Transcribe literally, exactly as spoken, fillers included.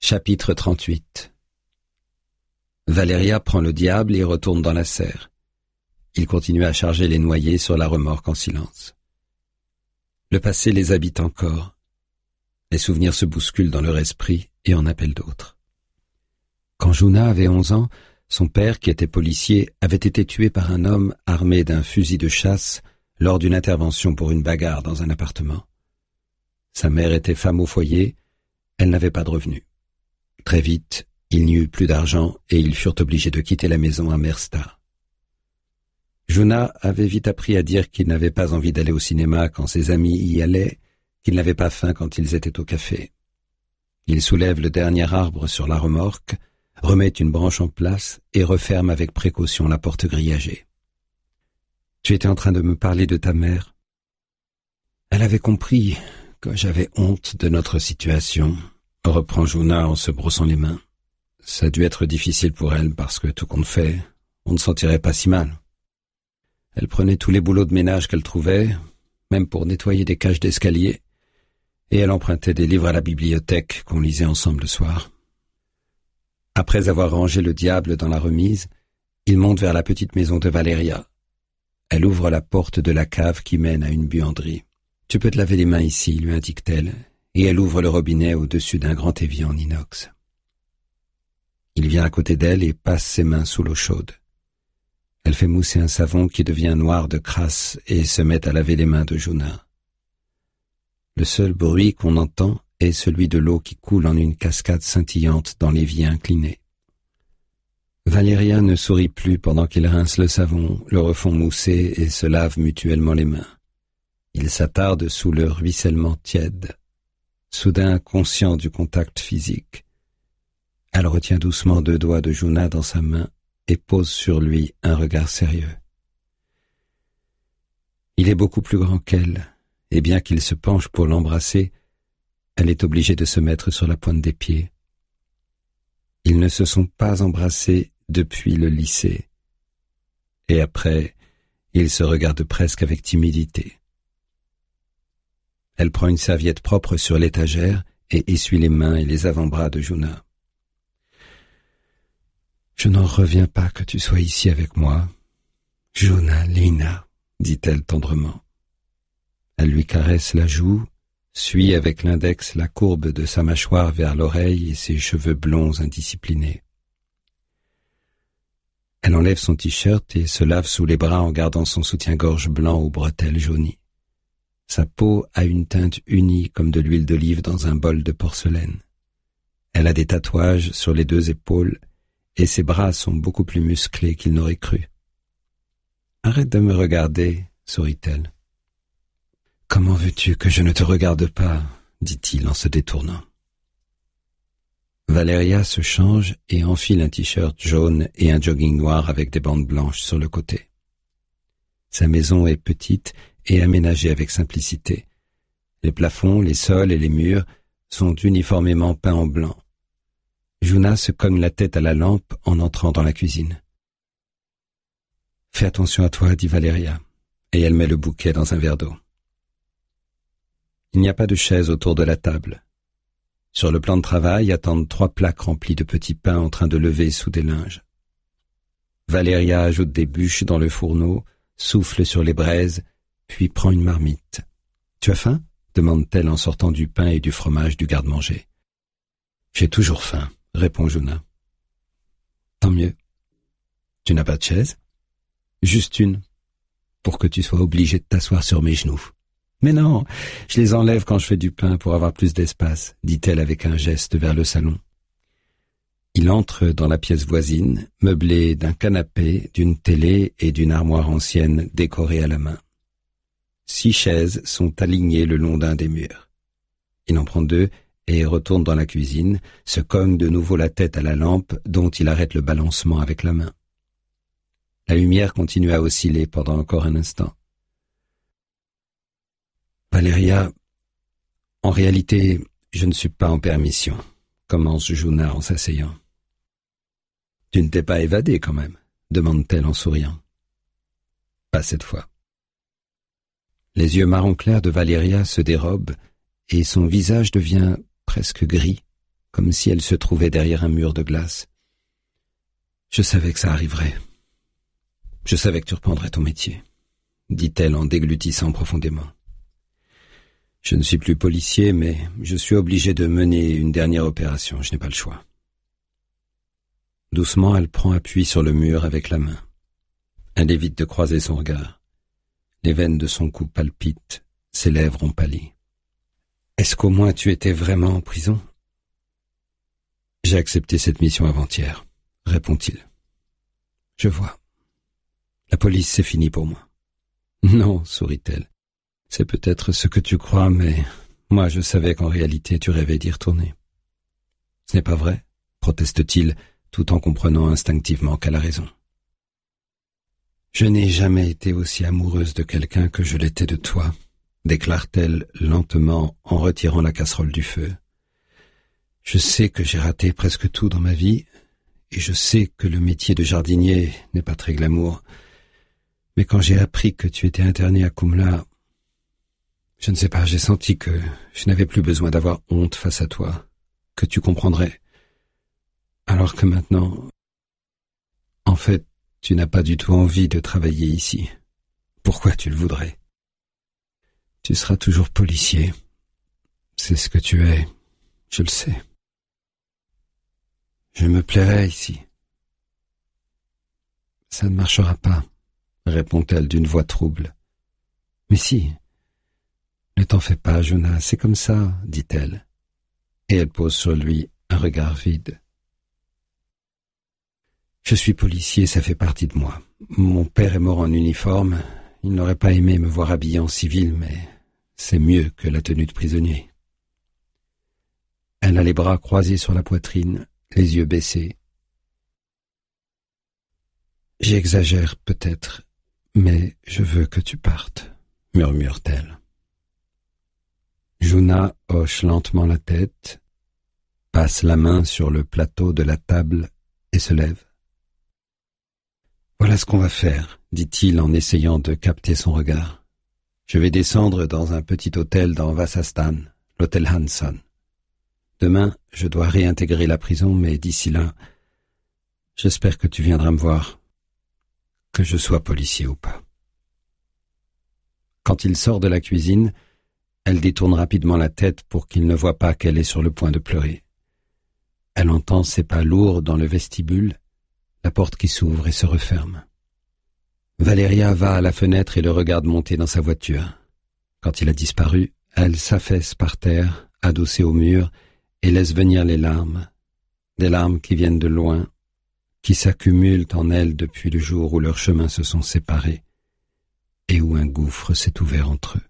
Chapitre trente-huit. Valéria prend le diable et retourne dans la serre. Il continue à charger les noyés sur la remorque en silence. Le passé les habite encore. Les souvenirs se bousculent dans leur esprit et en appellent d'autres. Quand Juna avait onze ans, son père, qui était policier, avait été tué par un homme armé d'un fusil de chasse lors d'une intervention pour une bagarre dans un appartement. Sa mère était femme au foyer, elle n'avait pas de revenus. Très vite, il n'y eut plus d'argent et ils furent obligés de quitter la maison à Mersta. Juna avait vite appris à dire qu'il n'avait pas envie d'aller au cinéma quand ses amis y allaient, qu'il n'avait pas faim quand ils étaient au café. Il soulève le dernier arbre sur la remorque, remet une branche en place et referme avec précaution la porte grillagée. « Tu étais en train de me parler de ta mère. Elle avait compris que j'avais honte de notre situation, » reprend Juna en se brossant les mains. « Ça a dû être difficile pour elle parce que tout compte fait, on ne s'en tirait pas si mal. Elle prenait tous les boulots de ménage qu'elle trouvait, même pour nettoyer des cages d'escalier, et elle empruntait des livres à la bibliothèque qu'on lisait ensemble le soir. Après avoir rangé le diable dans la remise, il monte vers la petite maison de Valéria. Elle ouvre la porte de la cave qui mène à une buanderie. « Tu peux te laver les mains ici » lui indique-t-elle, et elle ouvre le robinet au-dessus d'un grand évier en inox. Il vient à côté d'elle et passe ses mains sous l'eau chaude. Elle fait mousser un savon qui devient noir de crasse et se met à laver les mains de Juna. Le seul bruit qu'on entend est celui de l'eau qui coule en une cascade scintillante dans l'évier incliné. Valéria ne sourit plus pendant qu'ils rincent le savon, le refont mousser et se lavent mutuellement les mains. Ils s'attardent sous le ruissellement tiède. Soudain conscient du contact physique, elle retient doucement deux doigts de Juna dans sa main et pose sur lui un regard sérieux. Il est beaucoup plus grand qu'elle, et bien qu'il se penche pour l'embrasser, elle est obligée de se mettre sur la pointe des pieds. Ils ne se sont pas embrassés depuis le lycée, et après, ils se regardent presque avec timidité. Elle prend une serviette propre sur l'étagère et essuie les mains et les avant-bras de Juna. « Je n'en reviens pas que tu sois ici avec moi, Juna Lina, » dit-elle tendrement. Elle lui caresse la joue, suit avec l'index la courbe de sa mâchoire vers l'oreille et ses cheveux blonds indisciplinés. Elle enlève son t-shirt et se lave sous les bras en gardant son soutien-gorge blanc aux bretelles jaunies. Sa peau a une teinte unie comme de l'huile d'olive dans un bol de porcelaine. Elle a des tatouages sur les deux épaules et ses bras sont beaucoup plus musclés qu'il n'aurait cru. « Arrête de me regarder, » sourit-elle. « Comment veux-tu que je ne te regarde pas ?» dit-il en se détournant. Valéria se change et enfile un t-shirt jaune et un jogging noir avec des bandes blanches sur le côté. Sa maison est petite et aménagée avec simplicité. Les plafonds, les sols et les murs sont uniformément peints en blanc. Juna se cogne la tête à la lampe en entrant dans la cuisine. « Fais attention à toi, » dit Valéria, et elle met le bouquet dans un verre d'eau. Il n'y a pas de chaise autour de la table. Sur le plan de travail attendent trois plaques remplies de petits pains en train de lever sous des linges. Valéria ajoute des bûches dans le fourneau, souffle sur les braises, puis prend une marmite. « Tu as faim ?» demande-t-elle en sortant du pain et du fromage du garde-manger. « J'ai toujours faim, » répond Juna. « Tant mieux. Tu n'as pas de chaise ?»« Juste une, pour que tu sois obligé de t'asseoir sur mes genoux. »« Mais non, je les enlève quand je fais du pain pour avoir plus d'espace, » dit-elle avec un geste vers le salon. Il entre dans la pièce voisine, meublée d'un canapé, d'une télé et d'une armoire ancienne décorée à la main. Six chaises sont alignées le long d'un des murs. Il en prend deux et retourne dans la cuisine, se cogne de nouveau la tête à la lampe dont il arrête le balancement avec la main. La lumière continue à osciller pendant encore un instant. « Valéria, en réalité, je ne suis pas en permission, » commence Juna en s'asseyant. « Tu ne t'es pas évadé quand même ?» demande-t-elle en souriant. « Pas cette fois. » Les yeux marron clair de Valéria se dérobent et son visage devient presque gris. comme si elle se trouvait derrière un mur de glace. Je savais que ça arriverait. Je savais que tu reprendrais ton métier, dit-elle en déglutissant profondément. Je ne suis plus policier, mais je suis obligé de mener une dernière opération, je n'ai pas le choix. Doucement, elle prend appui sur le mur avec la main. Elle évite de croiser son regard. Les veines de son cou palpitent, ses lèvres ont pâli. « Est-ce qu'au moins tu étais vraiment en prison ?»« J'ai accepté cette mission avant-hier, » répond-il. « Je vois. La police, c'est fini pour moi. »« Non, sourit-elle. C'est peut-être ce que tu crois, mais moi je savais qu'en réalité tu rêvais d'y retourner. »« Ce n'est pas vrai, » proteste-t-il, tout en comprenant instinctivement qu'elle a raison. « Je n'ai jamais été aussi amoureuse de quelqu'un que je l'étais de toi, » déclare-t-elle lentement en retirant la casserole du feu. « Je sais que j'ai raté presque tout dans ma vie, et je sais que le métier de jardinier n'est pas très glamour, mais quand j'ai appris que tu étais interné à Kumla, je ne sais pas, j'ai senti que je n'avais plus besoin d'avoir honte face à toi, que tu comprendrais. Alors que maintenant, en fait, tu n'as pas du tout envie de travailler ici. Pourquoi tu le voudrais? Tu seras toujours policier. C'est ce que tu es, je le sais. Je me plairais ici. Ça ne marchera pas, répond-elle d'une voix trouble. Mais si. Ne t'en fais pas, Jonas, c'est comme ça, dit-elle. Et elle pose sur lui un regard vide. Je suis policier, ça fait partie de moi. Mon père est mort en uniforme. Il n'aurait pas aimé me voir habillé en civil, mais c'est mieux que la tenue de prisonnier. Elle a les bras croisés sur la poitrine, les yeux baissés. J'exagère peut-être, mais je veux que tu partes, murmure-t-elle. Juna hoche lentement la tête, passe la main sur le plateau de la table et se lève. « Voilà ce qu'on va faire, » dit-il en essayant de capter son regard. « Je vais descendre dans un petit hôtel dans Vassastan, l'hôtel Hanson. Demain, je dois réintégrer la prison, mais d'ici là, j'espère que tu viendras me voir, que je sois policier ou pas. » Quand il sort de la cuisine, elle détourne rapidement la tête pour qu'il ne voie pas qu'elle est sur le point de pleurer. Elle entend ses pas lourds dans le vestibule, la porte qui s'ouvre et se referme. Valéria va à la fenêtre et le regarde monter dans sa voiture. Quand il a disparu, elle s'affaisse par terre, adossée au mur, et laisse venir les larmes, des larmes qui viennent de loin, qui s'accumulent en elle depuis le jour où leurs chemins se sont séparés et où un gouffre s'est ouvert entre eux.